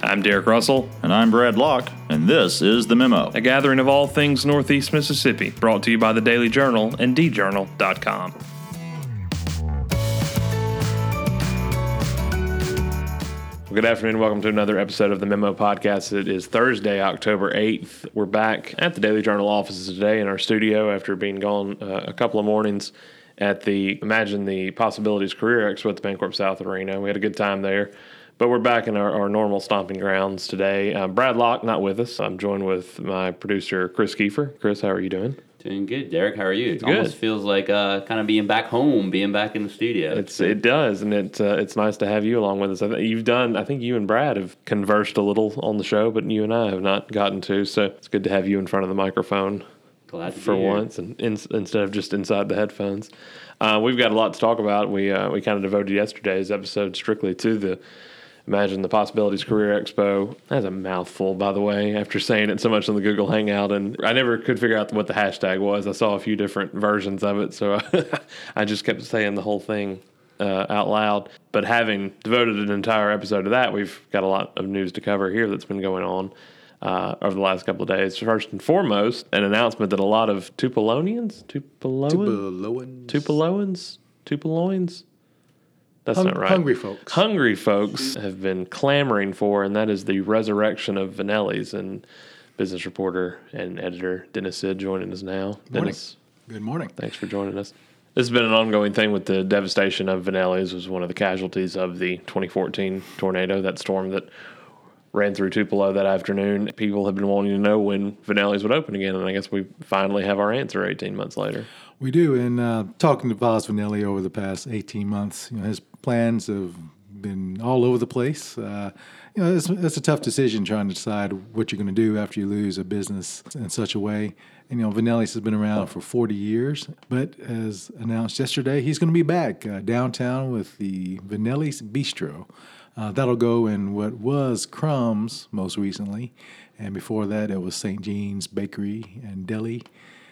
I'm Derek Russell. And I'm Brad Locke, and this is The Memo, A gathering of all things Northeast Mississippi, brought to you by the Daily Journal and djournal.com. Good afternoon. Welcome to another episode of the Memo Podcast. It is Thursday, October 8th. We're back at the Daily Journal offices today in our studio after being gone a couple of mornings at the Imagine the Possibilities Career Expo at the Bancorp South Arena. We had a good time there, but we're back in our normal stomping grounds today. Brad Locke not with us. I'm joined with my producer, Chris Kiefer. Chris, how are you doing? Doing good, Derek. How are you? It good. Almost feels like kind of being back home, being back in the studio. It does, and it's nice to have you along with us. I think you and Brad have conversed a little on the show, but you and I have not gotten to. So it's good to have you in front of the microphone. Glad to for be here. once, and instead of just inside the headphones. We've got a lot to talk about. We kind of devoted yesterday's episode strictly to the Imagine the Possibilities Career Expo. That's a mouthful, by the way, after saying it so much on the Google Hangout, and I never could figure out what the hashtag was. I saw a few different versions of it, so I just kept saying the whole thing out loud. But having devoted an entire episode to that, we've got a lot of news to cover here that's been going on over the last couple of days. First and foremost, an announcement that a lot of Tupeloans? That's not right. Hungry folks have been clamoring for, and that is the resurrection of Vanelli's. And business reporter and editor Dennis Sid joining us now. Dennis, good morning. Thanks for joining us. This has been an ongoing thing with the devastation of Vanelli's. Was one of the casualties of the 2014 tornado, that storm that ran through Tupelo that afternoon. People have been wanting to know when Vanelli's would open again, and I guess we finally have our answer 18 months later. We do, and talking to Vaz Vanelli over the past 18 months, his plans have been all over the place. It's a tough decision trying to decide what you're going to do after you lose a business in such a way. And, Vanelli's has been around for 40 years, but as announced yesterday, he's going to be back downtown with the Vanelli's Bistro. That'll go in what was Crumb's most recently, and before that it was St. Jean's Bakery and Deli,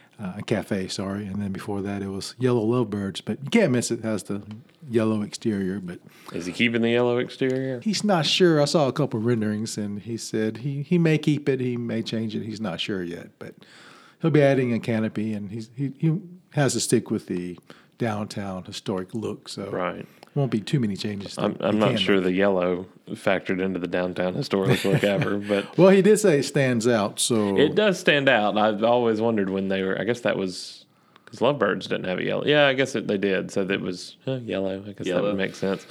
Cafe, and then before that it was Yellow Lovebirds, but you can't miss it. It has the yellow exterior. But is he keeping the yellow exterior? He's not sure. I saw a couple renderings, and he said he may keep it, he may change it. He's not sure yet, but he'll be adding a canopy, and he has to stick with the downtown historic look. So right. Won't be too many changes. I'm not sure the yellow factored into the downtown historic look ever, but well, he did say it stands out. So it does stand out. I've always wondered when they were. I guess that was because Lovebirds didn't have a yellow. Yeah, I guess they did. So it was yellow. I guess that would make sense.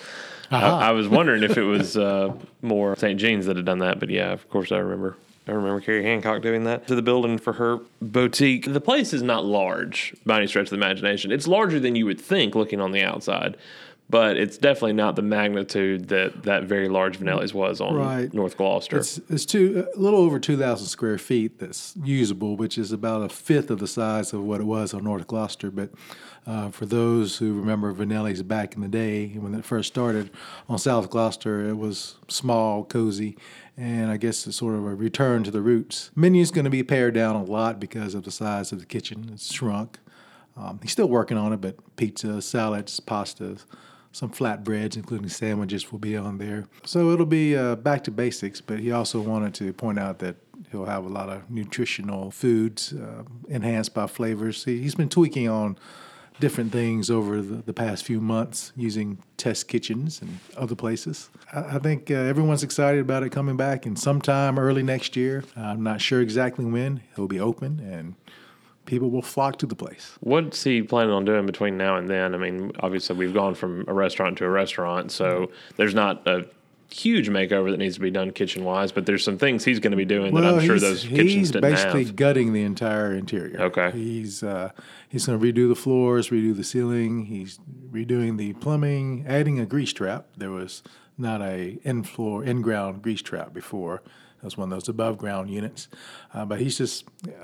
I was wondering if it was more St. Jean's that had done that, but yeah, of course I remember. I remember Carrie Hancock doing that to the building for her boutique. The place is not large by any stretch of the imagination. It's larger than you would think looking on the outside. But it's definitely not the magnitude that very large Vanelli's was on North Gloucester. It's a little over 2,000 square feet that's usable, which is about a fifth of the size of what it was on North Gloucester. But for those who remember Vanelli's back in the day when it first started on South Gloucester, it was small, cozy, and I guess it's sort of a return to the roots. Menu's going to be pared down a lot because of the size of the kitchen. It's shrunk. He's still working on it, but pizza, salads, pastas, some flatbreads, including sandwiches, will be on there. So it'll be back to basics, but he also wanted to point out that he'll have a lot of nutritional foods enhanced by flavors. He's been tweaking on different things over the past few months using test kitchens and other places. I think everyone's excited about it coming back, and sometime early next year, I'm not sure exactly when, he'll be open, and people will flock to the place. What's he planning on doing between now and then? I mean, obviously we've gone from a restaurant to a restaurant, so there's not a huge makeover that needs to be done kitchen-wise, but there's some things he's going to be doing that I'm sure those kitchens didn't have. He's basically gutting the entire interior. Okay. He's going to redo the floors, redo the ceiling. He's redoing the plumbing, adding a grease trap. There was not a in-ground grease trap before. That was one of those above-ground units. But he's just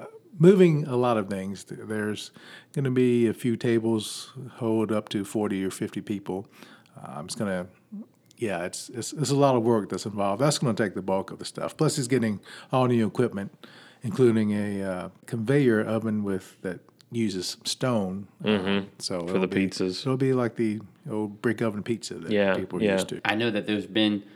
moving a lot of things. There's going to be a few tables hold up to 40 or 50 people. It's a lot of work that's involved. That's going to take the bulk of the stuff. Plus, he's getting all new equipment, including a conveyor oven that uses stone. So for the pizzas. It'll be like the old brick oven pizza that people are used to. I know that there's been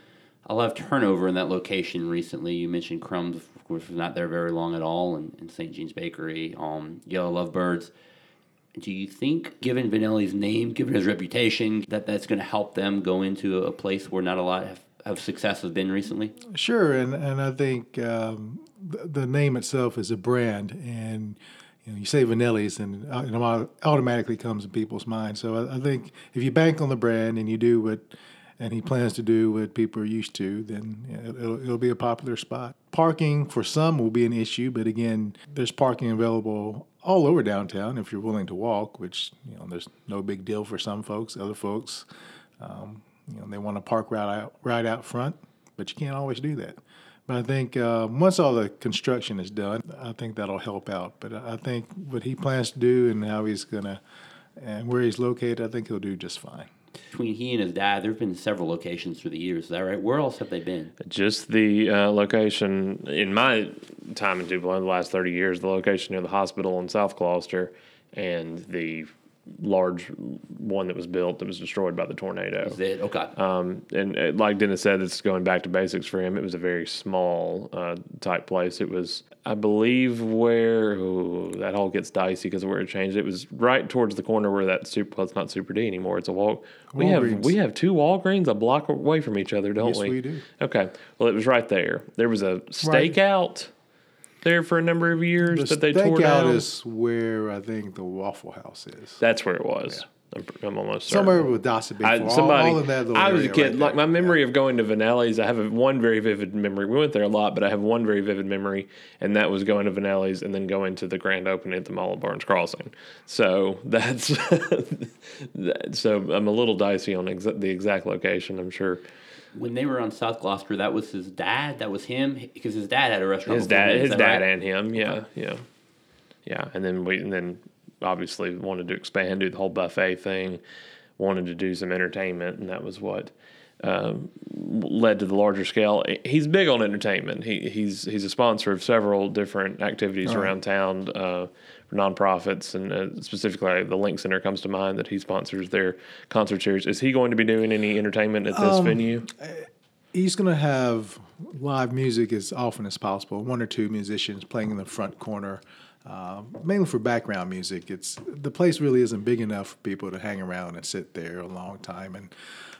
a lot of turnover in that location recently. You mentioned Crumbs, of course, was not there very long at all, and St. Jean's Bakery, Yellow Lovebirds. Do you think, given Vanelli's name, given his reputation, that that's going to help them go into a place where not a lot of success has been recently? Sure, and I think the name itself is a brand, and you say Vanelli's, and it automatically comes in people's minds. So I think if you bank on the brand and you do what, and he plans to do what people are used to, then it'll be a popular spot. Parking for some will be an issue, but again, there's parking available all over downtown if you're willing to walk, which there's no big deal for some folks. Other folks, they want to park right out front, but you can't always do that. But I think once all the construction is done, I think that'll help out. But I think what he plans to do and how he's gonna and where he's located, I think he'll do just fine. Between he and his dad, there have been several locations through the years. Is that right? Where else have they been? Just the location in my time in Tupelo, the last 30 years, the location near the hospital in South Gloucester and the large one that was built that was destroyed by the tornado. Is it? Okay. And like Dennis said, it's going back to basics for him. It was a very small type place. It was, I believe, where that all gets dicey because of where it changed. It was right towards the corner where that it's not Super D anymore. It's a We have two Walgreens a block away from each other, don't we? Yes, we do. Okay. Well, it was right there. There was a stakeout there for a number of years that they tore down. The stakeout is where I think the Waffle House is. That's where it was. Yeah. I'm almost certain. Somewhere with Dawson Big. All in that little I was a kid. Right like my memory of going to Vanelli's, I have one very vivid memory. We went there a lot, but I have one very vivid memory, and that was going to Vanelli's and then going to the grand opening at the Mall of Barnes Crossing. So that's so I'm a little dicey on the exact location. I'm sure. When they were on South Gloucester, that was his dad. That was him because his dad had a restaurant. His dad right? and him. Yeah. And then obviously wanted to expand, do the whole buffet thing. Wanted to do some entertainment, and that was what led to the larger scale. He's big on entertainment. He's a sponsor of several different activities around town for nonprofits, and specifically the Link Center comes to mind that he sponsors their concert series. Is he going to be doing any entertainment at this venue? He's going to have live music as often as possible. One or two musicians playing in the front corner. Mainly for background music. The place really isn't big enough for people to hang around and sit there a long time.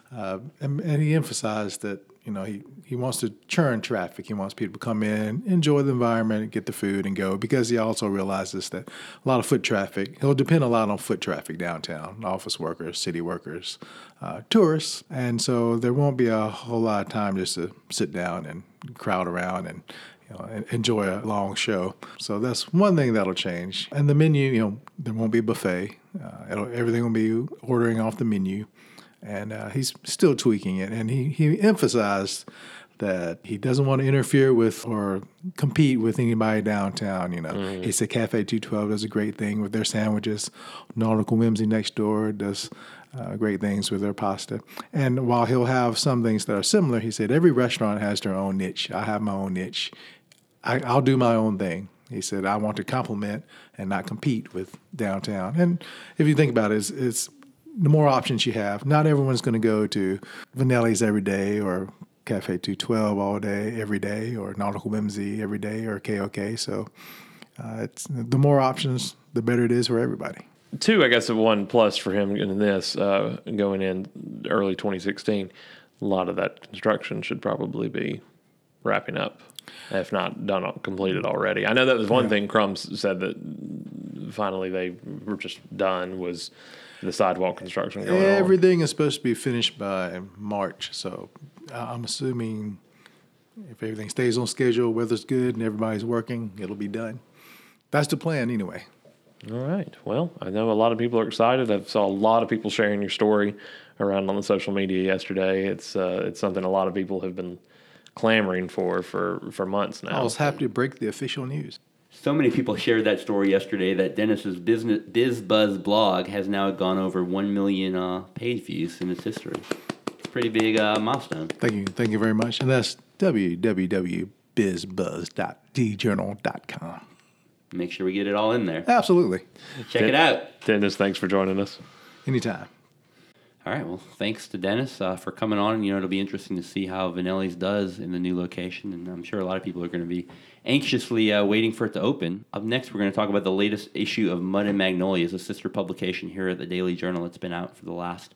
And he emphasized that he wants to churn traffic. He wants people to come in, enjoy the environment, get the food, and go. Because he also realizes that a lot of foot traffic. He'll depend a lot on foot traffic downtown, office workers, city workers, tourists, and so there won't be a whole lot of time just to sit down and crowd around and enjoy a long show. So that's one thing that'll change. And the menu, there won't be a buffet. Everything will be ordering off the menu. And he's still tweaking it. And he emphasized that he doesn't want to interfere with or compete with anybody downtown. He said Cafe 212 does a great thing with their sandwiches. Nautical Whimsy next door does great things with their pasta. And while he'll have some things that are similar, he said every restaurant has their own niche. I have my own niche. I'll do my own thing. He said, I want to complement and not compete with downtown. And if you think about it, it's the more options you have. Not everyone's going to go to Vanelli's every day or Cafe 212 all day, every day, or Nautical Whimsy every day, or KOK. So it's the more options, the better it is for everybody. Two, I guess, one plus for him in this going in early 2016. A lot of that construction should probably be wrapping up, if not completed already. I know that was one thing Crumbs said that finally they were just done was the sidewalk construction going on. Everything is supposed to be finished by March, so I'm assuming if everything stays on schedule, weather's good, and everybody's working, it'll be done. That's the plan anyway. All right. Well, I know a lot of people are excited. I saw a lot of people sharing your story around on the social media yesterday. It's something a lot of people have been clamoring for months now. I was happy to break the official news. So many people shared that story yesterday that Dennis's BizBuzz blog has now gone over 1 million page views in its history. It's a pretty big milestone. Thank you very much. And that's www.bizbuzz.djournal.com. Make sure we get it all in there. Absolutely. Check it out. Dennis, thanks for joining us. Anytime. All right. Well, thanks to Dennis for coming on. It'll be interesting to see how Vanelli's does in the new location, and I'm sure a lot of people are going to be anxiously waiting for it to open. Up next, we're going to talk about the latest issue of Mud and Magnolias, a sister publication here at the Daily Journal. It's been out for the last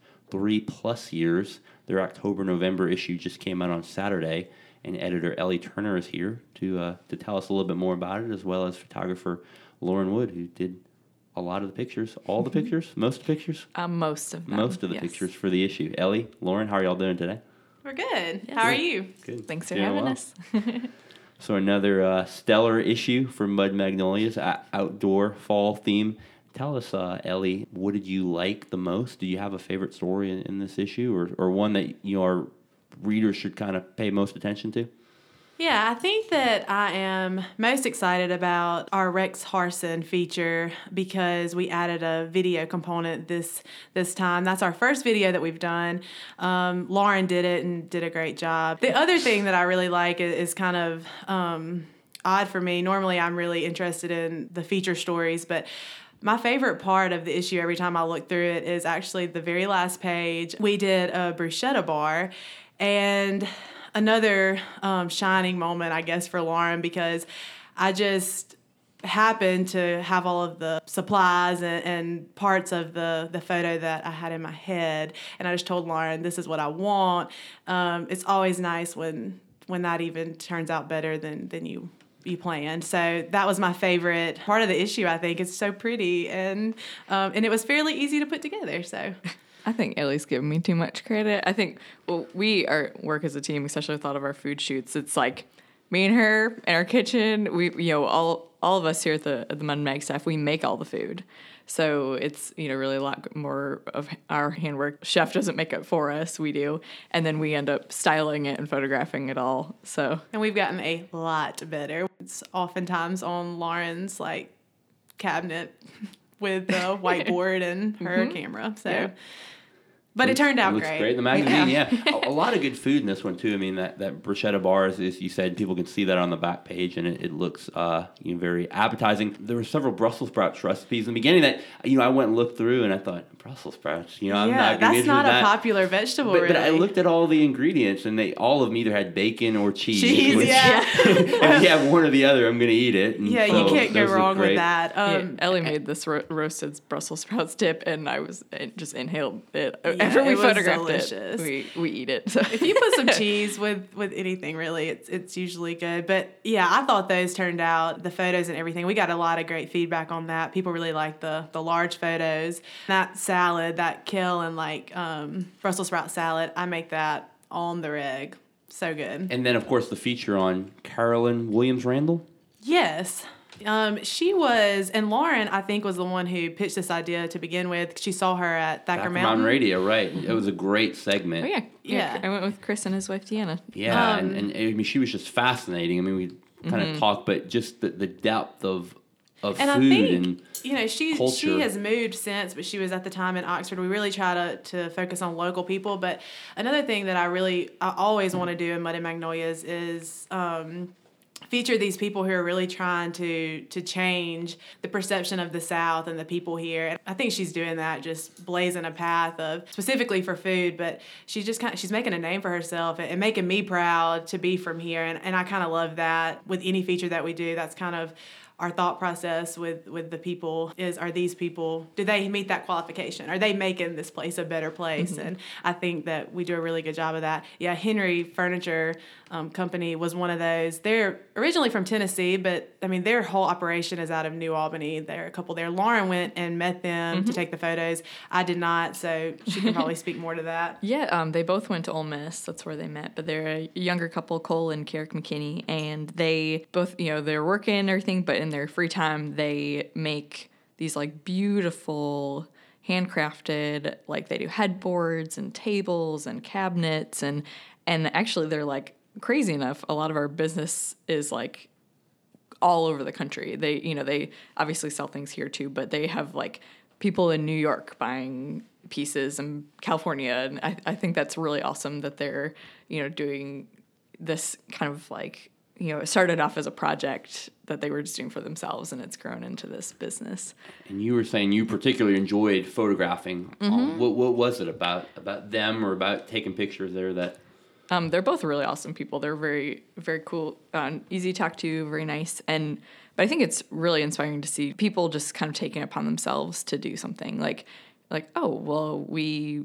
3+ years. Their October-November issue just came out on Saturday, and editor Ellie Turner is here to tell us a little bit more about it, as well as photographer Lauren Wood, who did a lot of the pictures, all the pictures, most of the pictures? Most of them. Most of the pictures for the issue. Ellie, Lauren, how are y'all doing today? We're good. How are you? Good. Thanks for Doing having well. us. So another stellar issue for Mud Magnolias, outdoor fall theme. Tell us, Ellie, what did you like the most? Do you have a favorite story in this issue, or one that our readers should kind of pay most attention to? Yeah, I think that I am most excited about our Rex Harson feature because we added a video component this time. That's our first video that we've done. Lauren did it and did a great job. The other thing that I really like is kind of odd for me. Normally, I'm really interested in the feature stories, but my favorite part of the issue every time I look through it is actually the very last page. We did a bruschetta bar, and another shining moment, I guess, for Lauren, because I just happened to have all of the supplies and parts of the photo that I had in my head, and I just told Lauren, this is what I want. It's always nice when that even turns out better than you planned. So that was my favorite part of the issue. I think it's so pretty, and it was fairly easy to put together. So I think Ellie's giving me too much credit. I think, we work as a team, especially with a lot of our food shoots. It's like me and her in our kitchen. We, all of us here at the Mud and Mag staff, we make all the food. So it's, really a lot more of our handwork. Chef doesn't make it for us, we do. And then we end up styling it and photographing it all. And we've gotten a lot better. It's oftentimes on Lauren's cabinet with the whiteboard and her camera. So. Yeah. But it turned out looks great. great. The magazine, yeah. A lot of good food in this one, too. I mean, that bruschetta bar, as you said, people can see that on the back page, and it looks very appetizing. There were several Brussels sprouts recipes in the beginning that, I went and looked through, and I thought, Brussels sprouts, I'm not going to be that's interested not in a that. popular vegetable, But really. I looked at all the ingredients, and all of them either had bacon or cheese. Cheese, yeah. If you have one or the other, I'm going to eat it. And Yeah, so you can't go those look wrong with great. that. Ellie made this roasted Brussels sprouts dip, and I just inhaled it. Yeah, After we it was photographed delicious. it, we eat it. So. If you put some cheese with anything, really, it's usually good. But yeah, I thought those turned out, the photos and everything. We got a lot of great feedback on that. People really liked the large photos. That salad, that kale and Brussels sprout salad, I make that on the reg. So good. And then, of course, the feature on Carolyn Williams-Randall. Yes. She was, and Lauren, I think, was the one who pitched this idea to begin with. She saw her at Thacker Mountain. Radio, right. It was a great segment. Oh, yeah. Yeah. I went with Chris and his wife, Deanna. Yeah, and I mean, she was just fascinating. I mean, we kind of talked, but just the depth of And food I think, and she culture. has moved since, but she was at the time in Oxford. We really try to focus on local people. But another thing that I always want to do in Mud and Magnolias is feature these people who are really trying to change the perception of the South and the people here. And I think she's doing that, just blazing a path of specifically for food, but she's just she's making a name for herself and making me proud to be from here. And I kind of love that with any feature that we do. That's kind of our thought process with the people is, are these people, do they meet that qualification? Are they making this place a better place? And I think that we do a really good job of that. Yeah, Henry Furniture Company was one of those. They're originally from Tennessee, but I mean, their whole operation is out of New Albany. There are a couple there. Lauren went and met them to take the photos. I did not, so she can probably speak more to that. Yeah, they both went to Ole Miss. That's where they met. But they're a younger couple, Cole and Carrick McKinney, and they both, they're working and everything, but in their free time, they make these beautiful handcrafted, they do headboards and tables and cabinets, and actually they're crazy enough. A lot of our business is all over the country. They obviously sell things here too, but they have people in New York buying pieces and California, and I think that's really awesome that they're doing this kind of it started off as a project that they were just doing for themselves, and it's grown into this business. And you were saying you particularly enjoyed photographing. What was it about them or about taking pictures there that... They're both really awesome people. They're very, very cool, easy to talk to, very nice. But I think it's really inspiring to see people just kind of taking it upon themselves to do something like, oh, well, we,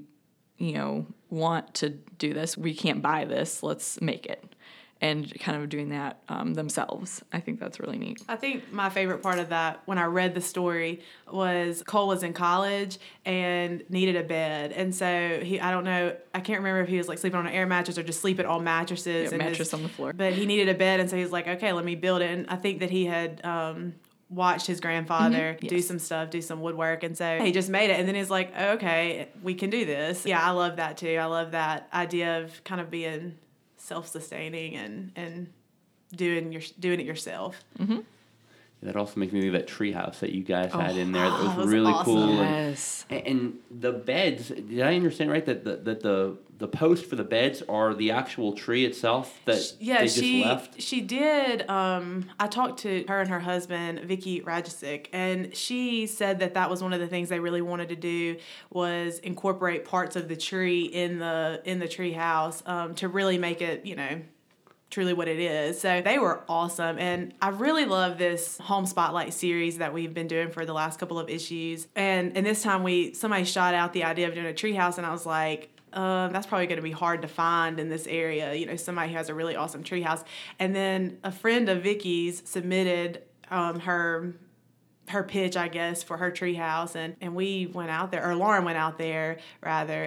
want to do this. We can't buy this. Let's make it. And kind of doing that themselves. I think that's really neat. I think my favorite part of that, when I read the story, was Cole was in college and needed a bed. And so I don't know, I can't remember if he was like sleeping on an air mattress or just sleeping on mattresses. Yeah, mattress on the floor. But he needed a bed, and so he was like, okay, let me build it. And I think that he had watched his grandfather do some stuff, do some woodwork. And so he just made it. And then he's like, oh, okay, we can do this. Yeah, I love that too. I love that idea of kind of being self-sustaining and doing it yourself. Mm-hmm. That also makes me think of that treehouse that you guys had in there. That was really awesome. cool. Yes. And the beds, did I understand right that the post for the beds are the actual tree itself that they just left? She did. I talked to her and her husband, Vicky Rajicic, and she said that was one of the things they really wanted to do was incorporate parts of the tree in the tree house to really make it, truly what it is. So they were awesome. And I really love this Home Spotlight series that we've been doing for the last couple of issues. And this time somebody shot out the idea of doing a treehouse, and I was like, that's probably going to be hard to find in this area, somebody who has a really awesome treehouse. And then a friend of Vicky's submitted her pitch, I guess, for her treehouse, and we went out there, or Lauren went out there rather,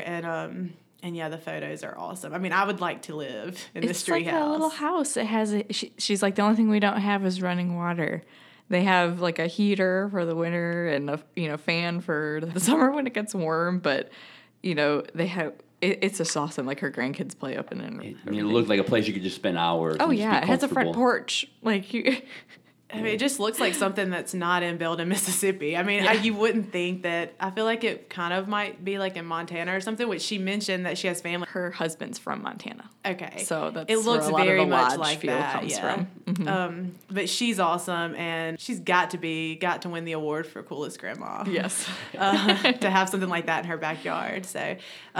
and yeah, the photos are awesome. I mean, I would like to live in this treehouse. It's like a little house. It has she's like, the only thing we don't have is running water. They have like a heater for the winter and a fan for the summer when it gets warm, but they have. It's just awesome. Like her grandkids play up in it. It looked like a place you could just spend hours. Oh and yeah, just it be has a front comfortable. porch. Like you. I mean, it just looks like something that's not in Belden, Mississippi. I mean, you wouldn't think that. I feel like it kind of might be like in Montana or something, which she mentioned that she has family. Her husband's from Montana. Okay. So that's it looks where a lot very of the much lodge like feel that. comes Yeah. from. Mm-hmm. But she's awesome, and she's got to win the award for coolest grandma. Yes. To have something like that in her backyard. So,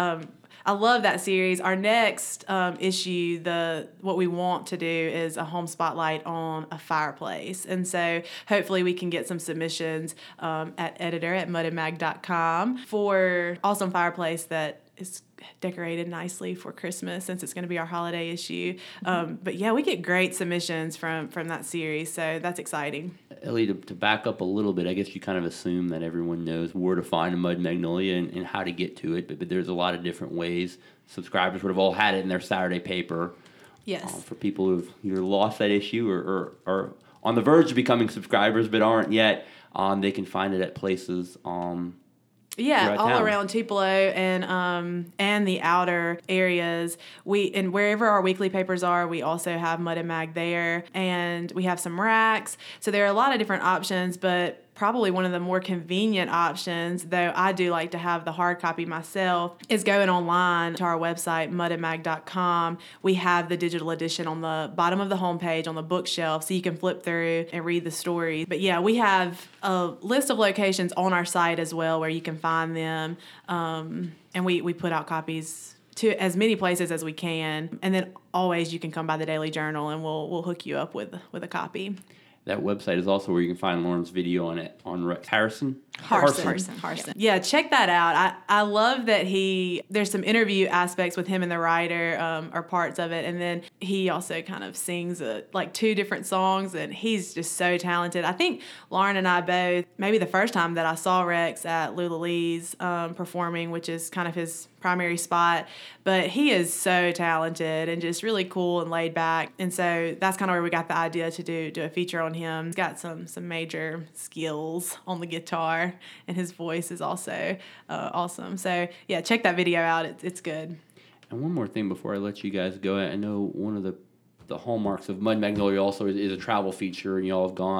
I love that series. Our next issue, what we want to do is a home spotlight on a fireplace. And so hopefully we can get some submissions at editor@mudandmag.com for awesome fireplace that is decorated nicely for Christmas, since it's going to be our holiday issue. But yeah, we get great submissions from that series, so that's exciting. Ellie, to back up a little bit, I guess you kind of assume that everyone knows where to find a Mud Magnolia and how to get to it, but there's a lot of different ways. Subscribers would have all had it in their Saturday paper. Yes. For people who've either lost that issue or are on the verge of becoming subscribers but aren't yet, they can find it at places Yeah, all town. around Tupelo and the outer areas. And wherever our weekly papers are, we also have Mud and Mag there, and we have some racks. So there are a lot of different options, but probably one of the more convenient options, though I do like to have the hard copy myself, is going online to our website, mudandmag.com. We have the digital edition on the bottom of the homepage on the bookshelf, so you can flip through and read the stories. But yeah, we have a list of locations on our site as well where you can find them, and we put out copies to as many places as we can. And then always you can come by the Daily Journal, and we'll hook you up with a copy. That website is also where you can find Lauren's video on Rex Harrison. Harson. Yeah, check that out. I love that there's some interview aspects with him and the writer, or parts of it, and then he also kind of sings like two different songs, and he's just so talented. I think Lauren and I both, maybe the first time that I saw Rex at Lula Lee's performing, which is kind of his primary spot, but he is so talented and just really cool and laid back, and so that's kind of where we got the idea to do a feature on him. He's got some major skills on the guitar, and his voice is also awesome. So yeah, check that video out. It's good. And one more thing before I let you guys go, I know one of the hallmarks of Mud Magnolia also is a travel feature, and y'all have gone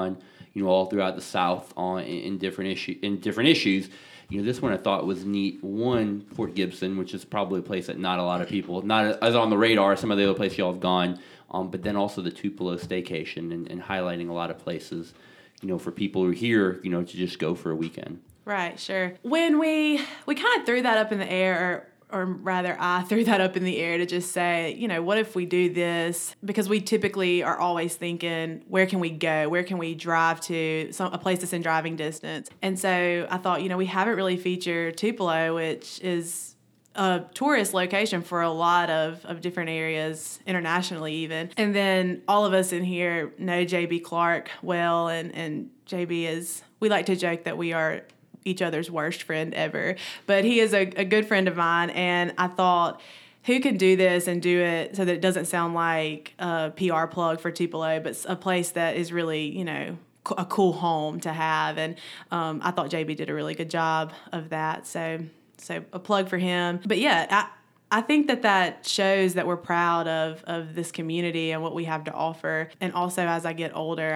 all throughout the South in different issues. This one I thought was neat. One, Port Gibson, which is probably a place that not a lot of people, not as on the radar as some of the other places y'all have gone, but then also the Tupelo staycation and highlighting a lot of places, for people who are here, to just go for a weekend. Right, sure. When we kind of threw that up in the air, or rather I threw that up in the air to just say, what if we do this? Because we typically are always thinking, where can we go? Where can we drive to? A place that's in driving distance. And so I thought, we haven't really featured Tupelo, which is a tourist location for a lot of different areas, internationally even. And then all of us in here know J.B. Clark well, and J.B. we like to joke that we are each other's worst friend ever. But he is a good friend of mine, and I thought, who can do this and do it so that it doesn't sound like a PR plug for Tupelo, but a place that is really, a cool home to have. And I thought JB did a really good job of that. So a plug for him. But yeah, I think that shows that we're proud of this community and what we have to offer. And also, as I get older,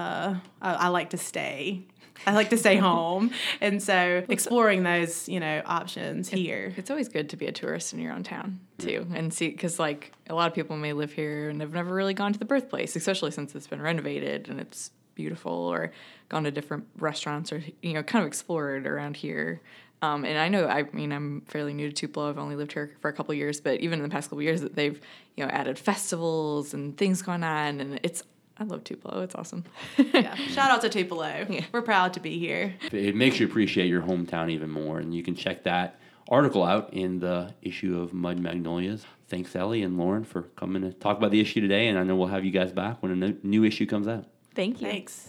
I like to stay. I like to stay home. And so exploring those, options here. It's always good to be a tourist in your own town, too, and see, because, a lot of people may live here and have never really gone to the birthplace, especially since it's been renovated and it's beautiful, or gone to different restaurants, or, kind of explored around here. And I know, I'm fairly new to Tupelo. I've only lived here for a couple of years, but even in the past couple of years, that they've, added festivals and things going on, and I love Tupelo. It's awesome. Yeah. Shout out to Tupelo. Yeah. We're proud to be here. It makes you appreciate your hometown even more, and you can check that article out in the issue of Mud Magnolias. Thanks, Ellie and Lauren, for coming to talk about the issue today, and I know we'll have you guys back when a new issue comes out. Thank you. Thanks.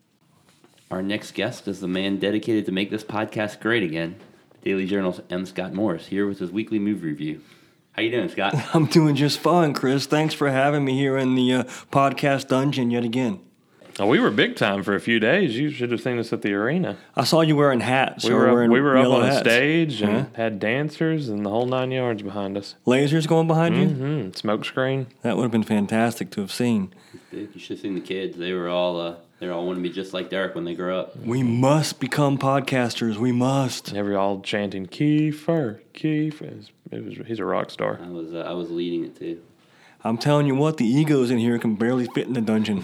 Our next guest is the man dedicated to make this podcast great again, the Daily Journal's M. Scott Morris, here with his weekly movie review. How you doing, Scott? I'm doing just fine, Chris. Thanks for having me here in the podcast dungeon yet again. Oh, we were big time for a few days. You should have seen us at the arena. I saw you wearing hats. We were up on hats. a stage and had dancers and the whole 9 yards behind us. Lasers going behind you? Mm-hmm. Smoke screen. That would have been fantastic to have seen. You should have seen the kids. They were all want to be just like Derek when they grow up. We must become podcasters. We must. Every all chanting Kiefer, Kiefer. He's a rock star. I was leading it too. I'm telling you what, the egos in here can barely fit in the dungeon.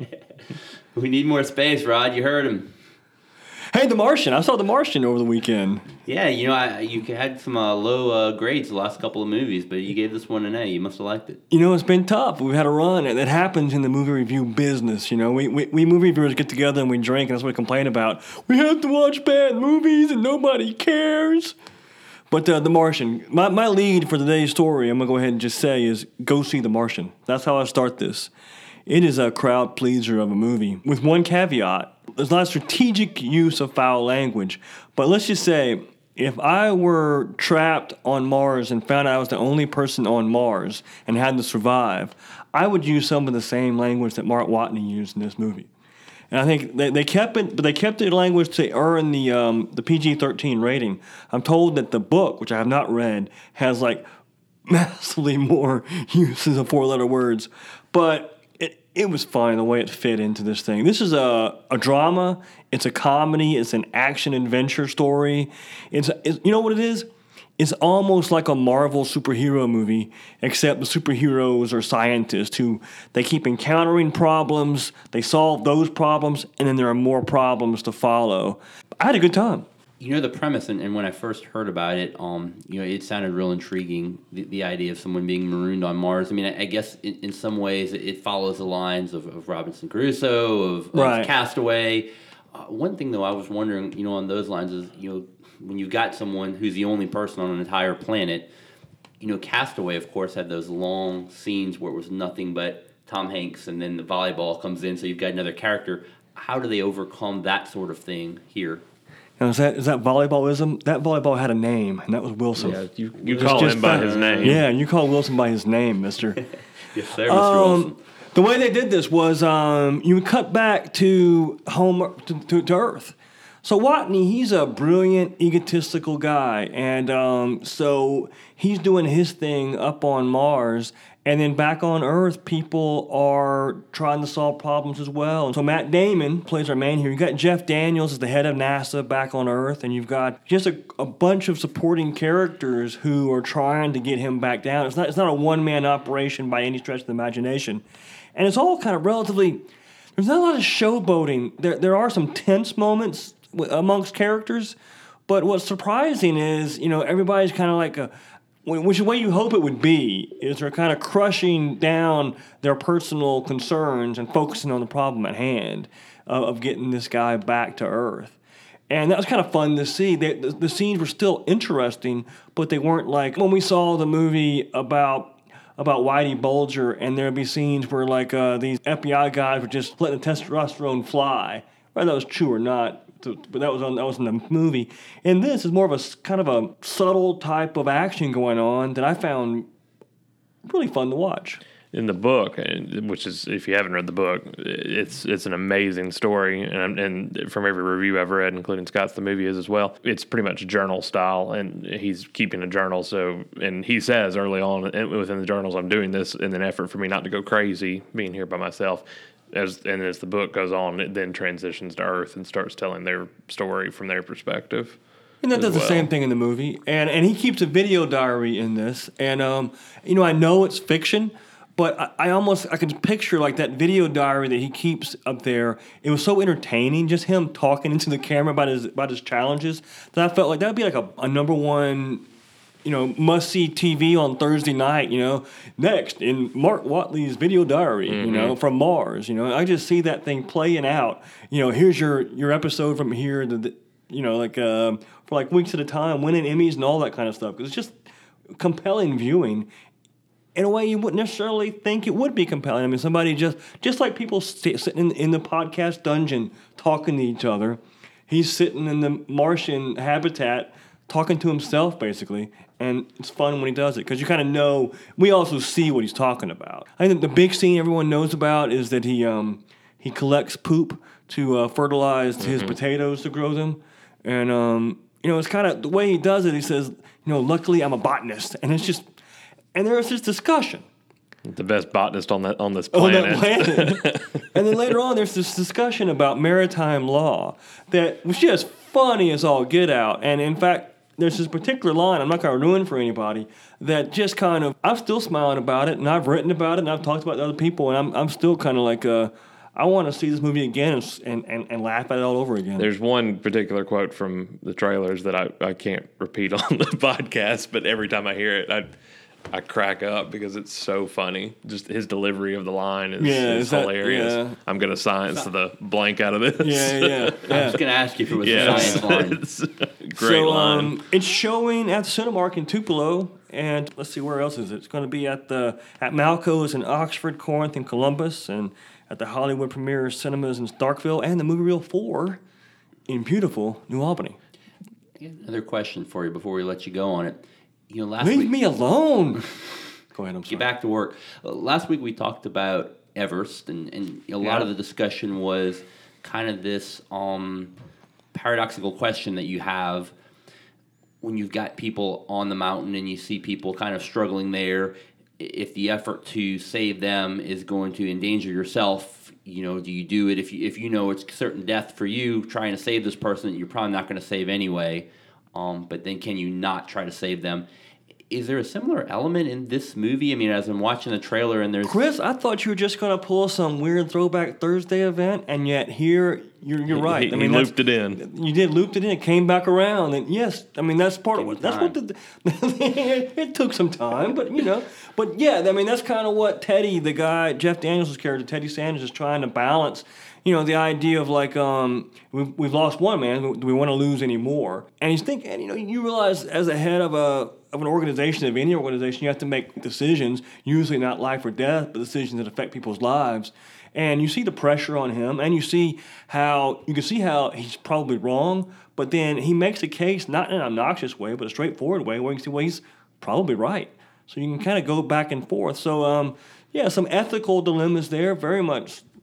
We need more space, Rod. You heard him. Hey, The Martian. I saw The Martian over the weekend. Yeah, you had some low grades the last couple of movies, but you gave this one an A. You must have liked it. It's been tough. We've had a run. It happens in the movie review business. We movie reviewers get together and we drink, and that's what we complain about. We have to watch bad movies and nobody cares. But The Martian, my lead for today's story, I'm going to go ahead and just say, is go see The Martian. That's how I start this. It is a crowd pleaser of a movie, with one caveat. There's not strategic use of foul language. But let's just say, if I were trapped on Mars and found out I was the only person on Mars and had to survive, I would use some of the same language that Mark Watney used in this movie. And I think they kept it, but they kept the language to earn the PG-13 rating. I'm told that the book, which I have not read, has massively more uses of four-letter words. But it was fine the way it fit into this thing. This is a drama. It's a comedy. It's an action-adventure story. It's you know what it is? It's almost like a Marvel superhero movie, except the superheroes are scientists who they keep encountering problems, they solve those problems, and then there are more problems to follow. I had a good time. The premise, and when I first heard about it, it sounded real intriguing, the idea of someone being marooned on Mars. I mean, I guess in some ways it follows the lines of Robinson Crusoe, of Castaway. One thing, though, I was wondering, on those lines is, when you've got someone who's the only person on an entire planet, Castaway, of course, had those long scenes where it was nothing but Tom Hanks, and then the volleyball comes in, so you've got another character. How do they overcome that sort of thing here? Now, is that volleyballism? That volleyball had a name, and that was Wilson. Yeah, you call him by his name. Yeah, you call Wilson by his name, mister. Yes, sir, Mr. Wilson. The way they did this was you would cut back to home, to Earth. So Watney, he's a brilliant, egotistical guy, and so he's doing his thing up on Mars, and then back on Earth, people are trying to solve problems as well. And so Matt Damon plays our man here. You got Jeff Daniels as the head of NASA back on Earth, and you've got just a bunch of supporting characters who are trying to get him back down. It's not a one-man operation by any stretch of the imagination, and it's all kind of relatively. There's not a lot of showboating. There are some tense moments amongst characters, but what's surprising is, everybody's kind of like which is the way you hope it would be, is they're kind of crushing down their personal concerns and focusing on the problem at hand of getting this guy back to Earth. And that was kind of fun to see. The scenes were still interesting, but they weren't like when we saw the movie about Whitey Bulger, and there'd be scenes where these FBI guys were just letting the testosterone fly. Whether that was true or not, but that was in the movie. And this is more of a kind of a subtle type of action going on that I found really fun to watch. In the book, which is, if you haven't read the book, it's an amazing story, and from every review I've read, including Scott's, the movie is as well. It's pretty much journal style, and he's keeping a journal. So, and he says early on within the journals, I'm doing this in an effort for me not to go crazy being here by myself. As the book goes on, it then transitions to Earth and starts telling their story from their perspective. And that does the same thing in the movie. And he keeps a video diary in this. And, I know it's fiction, but I can picture that video diary that he keeps up there. It was so entertaining, just him talking into the camera about his challenges, that I felt like that would be a number one, must-see TV on Thursday night, next in Mark Watley's video diary, from Mars. I just see that thing playing out. Here's your episode from here, for weeks at a time, winning Emmys and all that kind of stuff. Because it's just compelling viewing in a way you wouldn't necessarily think it would be compelling. I mean, somebody just like people sitting in the podcast dungeon talking to each other. He's sitting in the Martian habitat talking to himself, basically. And it's fun when he does it, because you kind of know, we also see what he's talking about. I think the big scene everyone knows about is that he collects poop to fertilize his potatoes to grow them. And, it's kind of, the way he does it, he says, luckily I'm a botanist. And it's just, and there's this discussion. The best botanist on this planet. On that planet. And then later on, there's this discussion about maritime law that was just funny as all get out. And in fact, there's this particular line, I'm not going to ruin for anybody, that just kind of, I'm still smiling about it, and I've written about it, and I've talked about it to other people, and I'm still kind of I want to see this movie again and laugh at it all over again. There's one particular quote from the trailers that I can't repeat on the podcast, but every time I hear it, I crack up because it's so funny. Just his delivery of the line is hilarious. Yeah. I'm going to science the blank out of this. Yeah. I was going to ask you if it was a science line. It's a great line. It's showing at the Cinemark in Tupelo, and let's see, where else is it? It's going to be at Malco's in Oxford, Corinth, and Columbus, and at the Hollywood Premiere Cinemas in Starkville, and the Movie Reel 4 in beautiful New Albany. Another question for you before we let you go on it. Last Leave week, me alone. Go ahead, I'm sorry. Get back to work. Last week we talked about Everest, and a lot of the discussion was kind of this paradoxical question that you have when you've got people on the mountain and you see people kind of struggling there. If the effort to save them is going to endanger yourself, do you do it? If you know it's certain death for you trying to save this person that you're probably not going to save anyway, but then can you not try to save them? Is there a similar element in this movie? I mean, as I'm watching the trailer and there's... Chris, I thought you were just going to pull some weird Throwback Thursday event, and yet here, you're right. He looped it in. You did, looped it in. It came back around. And yes, I mean, that's part of what... That's what it took some time, but, But yeah, I mean, that's kind of what Teddy, the guy, Jeff Daniels' character, Teddy Sanders, is trying to balance. The idea of we've lost one man, do we want to lose any more? And he's thinking, you realize as a head of an organization, of any organization, you have to make decisions, usually not life or death, but decisions that affect people's lives. And you see the pressure on him, and you can see how he's probably wrong, but then he makes a case, not in an obnoxious way, but a straightforward way, where you can see, well, he's probably right. So you can kind of go back and forth. So, some ethical dilemmas there, very much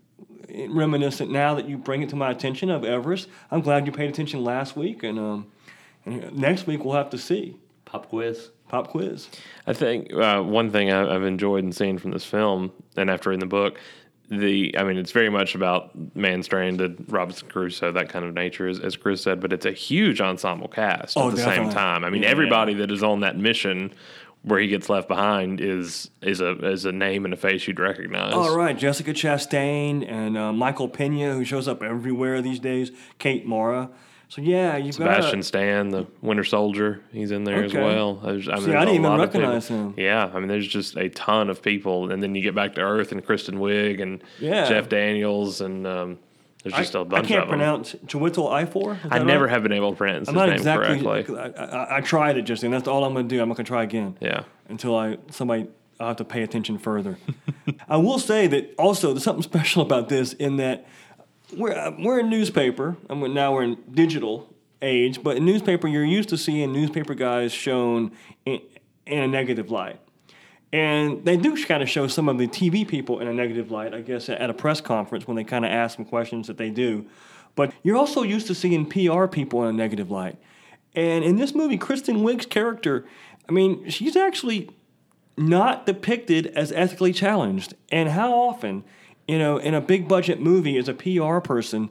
reminiscent now that you bring it to my attention of Everest. I'm glad you paid attention last week, and next week we'll have to see. Pop quiz. Pop quiz. I think one thing I've enjoyed and seen from this film, and after reading the book, it's very much about man stranded, Robinson Crusoe, that kind of nature, as Chris said, but it's a huge ensemble cast at the definitely. same time. I mean, everybody that is on that mission where he gets left behind is a name and a face you'd recognize. All right, Jessica Chastain and Michael Pena, who shows up everywhere these days, Kate Mara. So, yeah, you've Sebastian Stan, the Winter Soldier, he's in there as well. I didn't even recognize him. Yeah, I mean, there's just a ton of people. And then you get back to Earth and Kristen Wiig and Jeff Daniels, and there's just a bunch of them. I can't pronounce Chiwetel Ejiofor. I never have been able to pronounce his name correctly. I tried it just, and that's all I'm going to do. I'm not going to try again. Yeah. Until I'll have to pay attention further. I will say that also there's something special about this in that we're a newspaper, and now we're in digital age, but in newspaper, you're used to seeing newspaper guys shown in a negative light. And they do kind of show some of the TV people in a negative light, I guess, at a press conference when they kind of ask them questions that they do. But you're also used to seeing PR people in a negative light. And in this movie, Kristen Wiig's character, I mean, she's actually not depicted as ethically challenged. And how often, in a big budget movie, is a PR person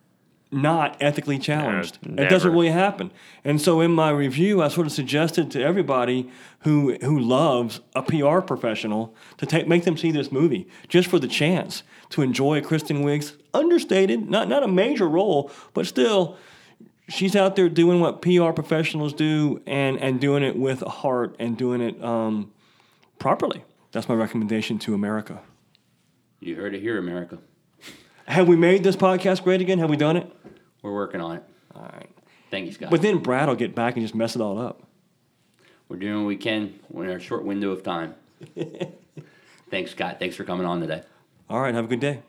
not ethically challenged? It doesn't really happen. And so in my review, I sort of suggested to everybody who loves a PR professional to make them see this movie just for the chance to enjoy Kristen Wiig's understated, not a major role, but still, she's out there doing what PR professionals do and doing it with a heart and doing it properly. That's my recommendation to America. You heard it here, America. Have we made this podcast great again? Have we done it? We're working on it. All right. Thank you, Scott. But then Brad will get back and just mess it all up. We're doing what we can in our short window of time. Thanks, Scott. Thanks for coming on today. All right. Have a good day.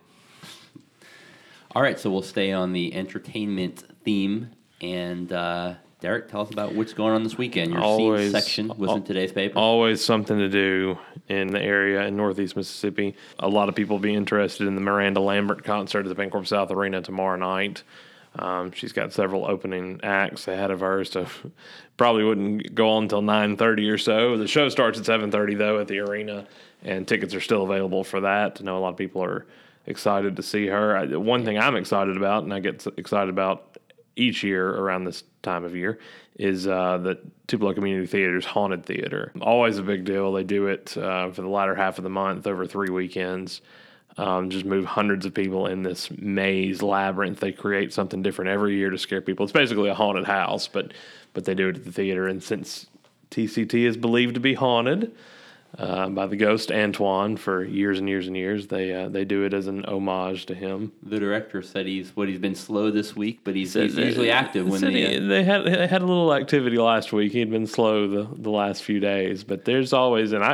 All right. So we'll stay on the entertainment theme. And Derek, tell us about what's going on this weekend. Your scene section was in today's paper. Always something to do in the area in Northeast Mississippi. A lot of people will be interested in the Miranda Lambert concert at the Bancorp South Arena tomorrow night. She's got several opening acts ahead of her, so probably wouldn't go on until 9:30 or so. The show starts at 7:30, though, at the arena, and tickets are still available for that. I know a lot of people are excited to see her. One thing I'm excited about, and I get excited about each year around this time of year, is the Tupelo Community Theater's Haunted Theater. Always a big deal. They do it for the latter half of the month over 3 weekends. Just move hundreds of people in this maze labyrinth. They create something different every year to scare people. It's basically a haunted house, but they do it at the theater. And since TCT is believed to be haunted by the ghost Antoine for years and years and years, they do it as an homage to him. The director said he's been slow this week, but he's usually active when they had a little activity last week. He'd been slow the last few days, but there's always, and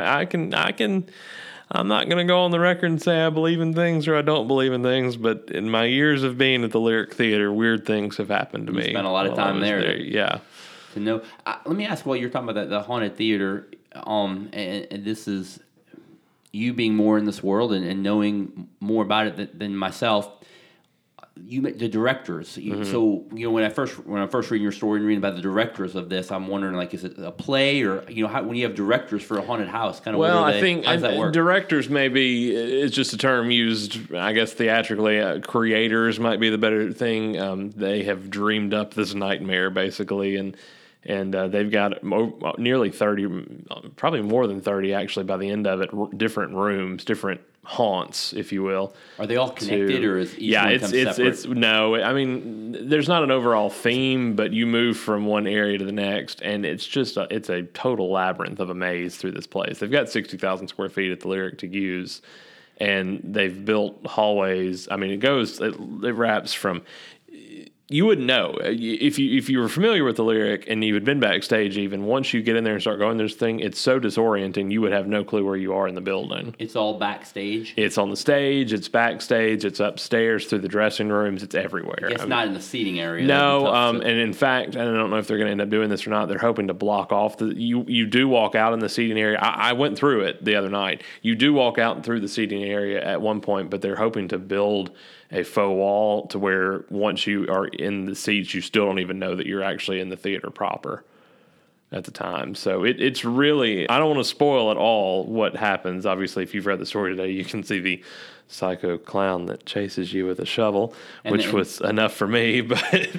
I'm not going to go on the record and say I believe in things or I don't believe in things, but in my years of being at the Lyric Theater, weird things have happened to me. You spent a lot of time there. Yeah. To know. Let me ask, while you're talking about the haunted theater, and this is you being more in this world and knowing more about it than myself. You met the directors. So when I first reading your story and reading about the directors of this, I'm wondering, like, is it a play or when you have directors for a haunted house, kind of? Well, I think how does that work? Directors maybe it's just a term used, I guess, theatrically. Creators might be the better thing. They have dreamed up this nightmare basically, and they've got nearly 30, probably more than 30 actually by the end of it, different rooms, different haunts, if you will. Are they all connected, or is each one separate? It's no. I mean, there's not an overall theme, but you move from one area to the next, and it's just it's a total labyrinth of a maze through this place. They've got 60,000 square feet at the Lyric to use, and they've built hallways. I mean, it wraps from you wouldn't know if you were familiar with the lyric and you had been backstage. Even once you get in there and start going this thing, it's so disorienting. You would have no clue where you are in the building. It's all backstage. It's on the stage. It's backstage. It's upstairs through the dressing rooms. It's everywhere. It's not in the seating area. No, and in fact, and I don't know if they're going to end up doing this or not. They're hoping to block off you do walk out in the seating area. I went through it the other night. You do walk out through the seating area at one point, but they're hoping to build a faux wall to where once you are in the seats, you still don't even know that you're actually in the theater proper at the time. So it's really, I don't want to spoil at all what happens. Obviously, if you've read the story today, you can see the psycho clown that chases you with a shovel, which was enough for me. But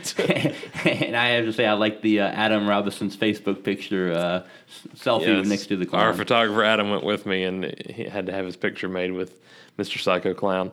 and I have to say, I like the Adam Robinson's Facebook picture selfie next to the clown. Our photographer Adam went with me, and he had to have his picture made with Mr. Psycho Clown.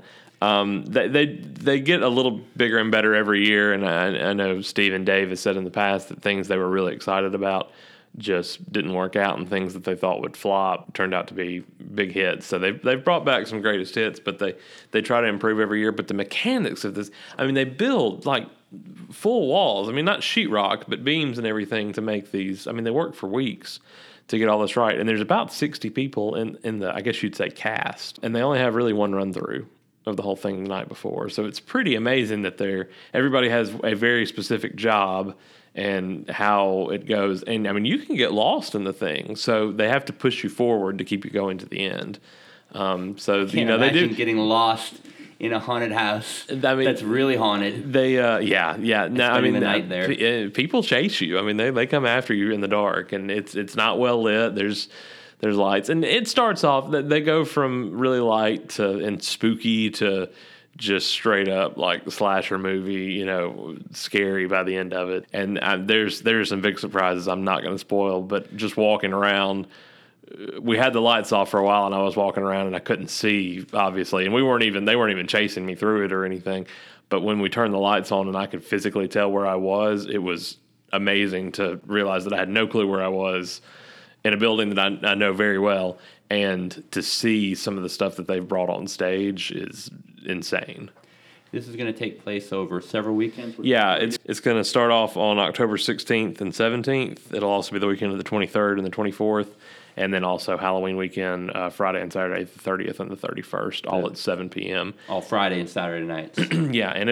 They get a little bigger and better every year, and I know Steve and Dave has said in the past that things they were really excited about just didn't work out, and things that they thought would flop turned out to be big hits. So they've brought back some greatest hits, but they try to improve every year. But the mechanics of this, I mean, they build like full walls. I mean, not sheetrock, but beams and everything to make these. I mean, they work for weeks to get all this right. And there's about 60 people in the, I guess you'd say, cast, and they only have really one run through of the whole thing the night before. So it's pretty amazing that everybody has a very specific job and how it goes. And I mean, you can get lost in the thing, so they have to push you forward to keep you going to the end. So they do getting lost in a haunted house. I mean, that's really haunted. They yeah. No, I mean, the night there. People chase you. I mean, they come after you in the dark, and it's not well lit. There's lights, and it starts off that they go from really light and spooky to just straight up like slasher movie, scary by the end of it. And there's some big surprises I'm not going to spoil, but just walking around, we had the lights off for a while, and I was walking around and I couldn't see, obviously, and they weren't even chasing me through it or anything. But when we turned the lights on and I could physically tell where I was, it was amazing to realize that I had no clue where I was in a building that I know very well, and to see some of the stuff that they've brought on stage is insane. This is going to take place over several weekends? Yeah, it's going to start off on October 16th and 17th. It'll also be the weekend of the 23rd and the 24th, and then also Halloween weekend, Friday and Saturday, the 30th and the 31st, all at 7 p.m. All Friday and Saturday nights. Yeah, and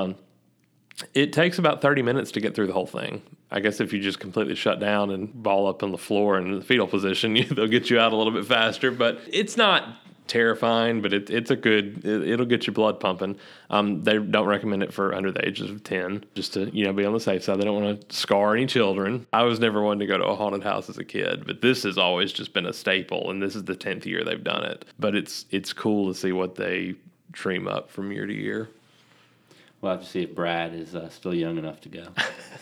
it takes about 30 minutes to get through the whole thing. I guess if you just completely shut down and ball up on the floor in the fetal position, they'll get you out a little bit faster. But it's not terrifying, but it'll get your blood pumping. They don't recommend it for under the ages of 10, just to be on the safe side. They don't want to scar any children. I was never one to go to a haunted house as a kid, but this has always just been a staple, and this is the 10th year they've done it. But it's cool to see what they dream up from year to year. We'll have to see if Brad is still young enough to go.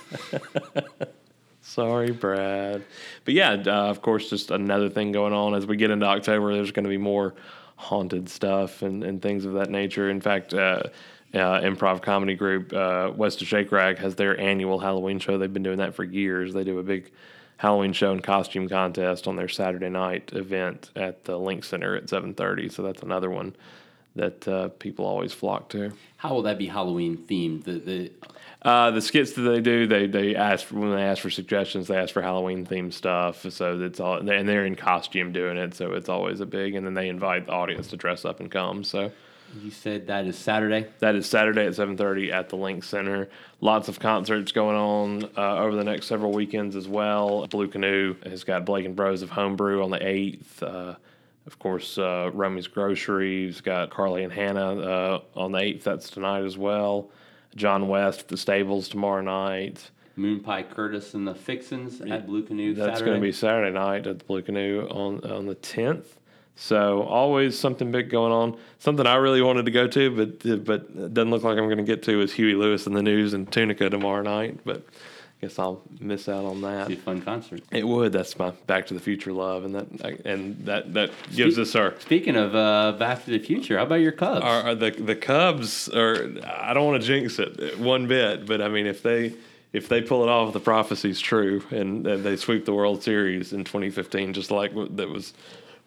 Sorry, Brad. But yeah, of course, just another thing going on as we get into October. There's going to be more haunted stuff and things of that nature. In fact, improv comedy group West of Shake Rag has their annual Halloween show. They've been doing that for years. They do a big Halloween show and costume contest on their Saturday night event at the Link Center at 7:30. So that's another one that people always flock to. How will that be Halloween themed? The skits that they do, they ask when they ask for suggestions, they ask for Halloween themed stuff. So it's all, and they're in costume doing it, so it's always a big. And then they invite the audience to dress up and come. So you said that is Saturday. That is Saturday at 7:30 at the Link Center. Lots of concerts going on over the next several weekends as well. Blue Canoe has got Blake and Bros of Homebrew on the 8th. Of course, Romy's Grocery's got Carly and Hannah on the 8th. That's tonight as well. John West at the Stables tomorrow night. Moon Pie Curtis and the Fixins at Blue Canoe Saturday. That's going to be Saturday night at the Blue Canoe on the 10th. So always something big going on. Something I really wanted to go to, but it doesn't look like I'm going to get to is Huey Lewis and the News in Tunica tomorrow night. But I guess I'll miss out on that. It'd be a fun concert. It would. That's my Back to the Future love, and that gives us our. Speaking of Back to the Future, how about your Cubs? The Cubs are. I don't want to jinx it one bit, but I mean if they pull it off, the prophecy's true, and they sweep the World Series in 2015, just like that was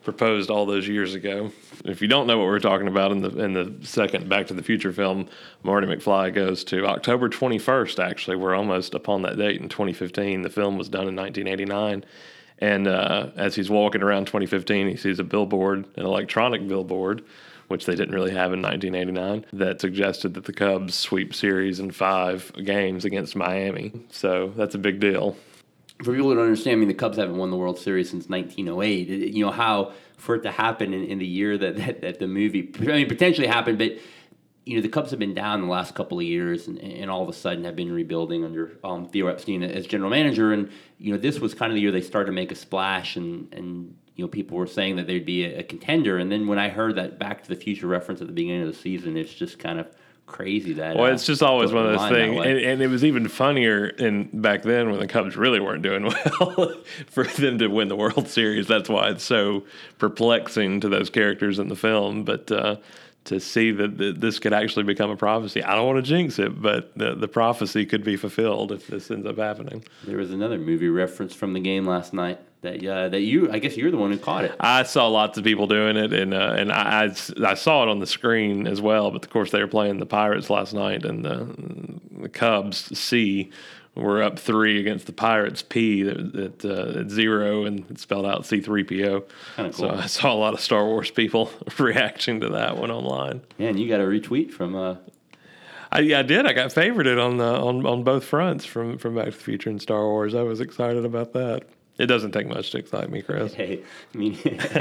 proposed all those years ago. If you don't know what we're talking about in the second Back to the Future film, Marty McFly goes to October 21st, actually. We're almost upon that date in 2015. The film was done in 1989. And as he's walking around 2015, he sees a billboard, an electronic billboard, which they didn't really have in 1989, that suggested that the Cubs sweep series in 5 games against Miami. So that's a big deal. For people who don't understand, I mean, the Cubs haven't won the World Series since 1908. You know, how for it to happen in the year that the movie, I mean, potentially happened, but, you know, the Cubs have been down the last couple of years and all of a sudden have been rebuilding under Theo Epstein as general manager. And, you know, this was kind of the year they started to make a splash and you know, people were saying that they'd be a contender. And then when I heard that Back to the Future reference at the beginning of the season, it's just kind of crazy that. Well, it's just always one of those things. And it was even funnier back then when the Cubs really weren't doing well for them to win the World Series. That's why it's so perplexing to those characters in the film. But to see that this could actually become a prophecy, I don't want to jinx it, but the prophecy could be fulfilled if this ends up happening. There was another movie reference from the game last night. That you, I guess you're the one who caught it. I saw lots of people doing it, and I saw it on the screen as well. But of course, they were playing the Pirates last night, and the Cubs C were up 3 against the Pirates P at 0, and it spelled out C3PO. Kind of cool. So I saw a lot of Star Wars people reacting to that one online. Yeah, and you got a retweet from. I did. I got favorited on both fronts from Back to the Future and Star Wars. I was excited about that. It doesn't take much to excite me, Chris. Hey, I mean,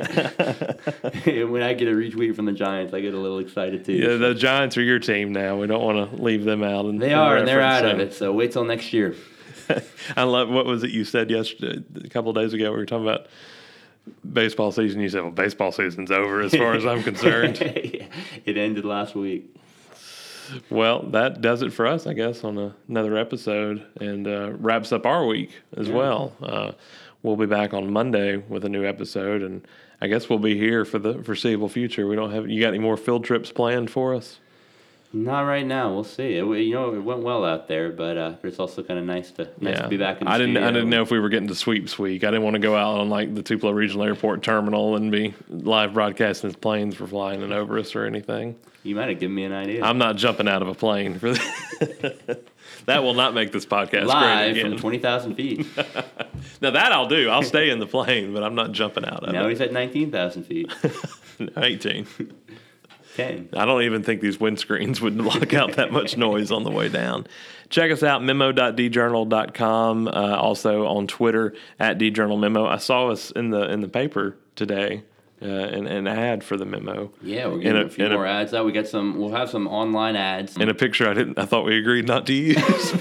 when I get a retweet from the Giants, I get a little excited too. Yeah, the Giants are your team now. We don't want to leave them out. And they're out of it. So wait till next year. I love, what was it you said yesterday, a couple of days ago? We were talking about baseball season. You said, well, baseball season's over as far as I'm concerned. It ended last week. Well, that does it for us, I guess, on another episode, and wraps up our week as well. We'll be back on Monday with a new episode, and I guess we'll be here for the foreseeable future. We don't have. You got any more field trips planned for us? Not right now. We'll see. It went well out there, but it's also kind of nice to be back in the studio. I didn't know if we were getting to Sweeps Week. I didn't want to go out on like the Tupelo Regional Airport terminal and be live broadcasting as planes were flying in over us or anything. You might have given me an idea. I'm not jumping out of a plane for that. Will not make this podcast live great again. from 20,000 feet. Now that I'll do. I'll stay in the plane, but I'm not jumping out of it. Now he's at 19,000 feet. 18. 10. I don't even think these windscreens would block out that much noise on the way down. Check us out, memo.djournal.com. Also on Twitter @djournalmemo. I saw us in the paper today. An ad for the Memo. Yeah, we're getting a few more ads out. We'll have some online ads. In a picture I thought we agreed not to use.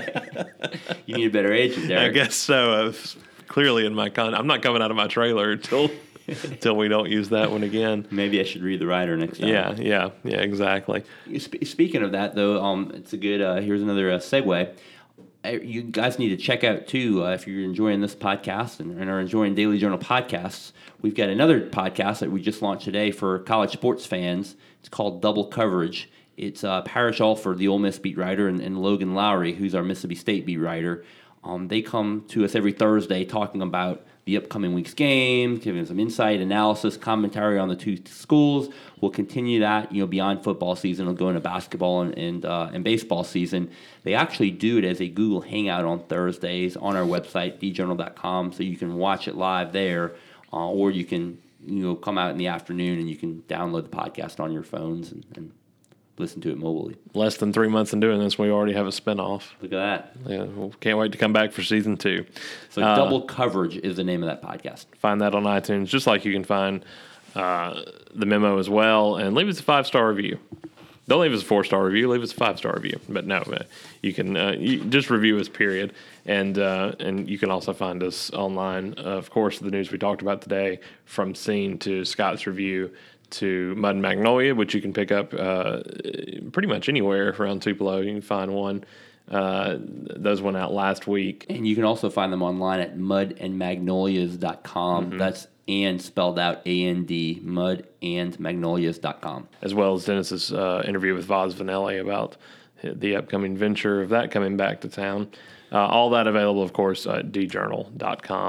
You need a better agent, Derek. I guess so. Clearly in my I'm not coming out of my trailer until we don't use that one again. Maybe I should read the rider next time. Yeah, exactly. Speaking of that, though, it's a good. Here's another segue. You guys need to check out, too, if you're enjoying this podcast and are enjoying Daily Journal podcasts, we've got another podcast that we just launched today for college sports fans. It's called Double Coverage. It's Parrish Alford, the Ole Miss beat writer, and Logan Lowry, who's our Mississippi State beat writer. They come to us every Thursday talking about the upcoming week's game, giving some insight, analysis, commentary on the two schools. We'll continue that, beyond football season. We'll go into basketball and baseball season. They actually do it as a Google Hangout on Thursdays on our website, djournal.com, so you can watch it live there, or you can come out in the afternoon and you can download the podcast on your phones and listen to it mobilely. Less than 3 months in doing this, we already have a spinoff. Look at that. Yeah, well, can't wait to come back for season 2. So Double Coverage is the name of that podcast. Find that on iTunes, just like you can find the Memo as well. And leave us a 5-star review. Don't leave us a 4-star review. Leave us a 5-star review. But no, you can you just review us, period. And you can also find us online. Of course, the news we talked about today, from Scene to Scott's Review to Mud and Magnolia, which you can pick up pretty much anywhere around Tupelo. You can find one. Those went out last week. And you can also find them online at mudandmagnolias.com. Mm-hmm. That's and spelled out A-N-D, mudandmagnolias.com. As well as Dennis's interview with Vaz Vanelli about the upcoming venture of that coming back to town. All that available, of course, at djournal.com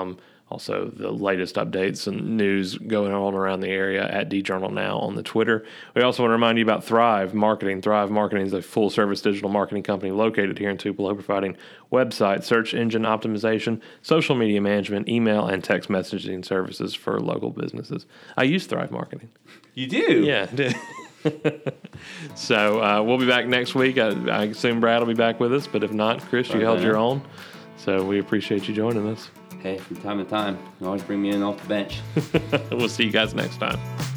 Also, the latest updates and news going on around the area at DJournal Now on the Twitter. We also want to remind you about Thrive Marketing. Thrive Marketing is a full-service digital marketing company located here in Tupelo, providing website, search engine optimization, social media management, email, and text messaging services for local businesses. I use Thrive Marketing. You do? Yeah, I did. So we'll be back next week. I assume Brad will be back with us, but if not, Chris, you held your own. So we appreciate you joining us. Hey, from time to time, you always bring me in off the bench. We'll see you guys next time.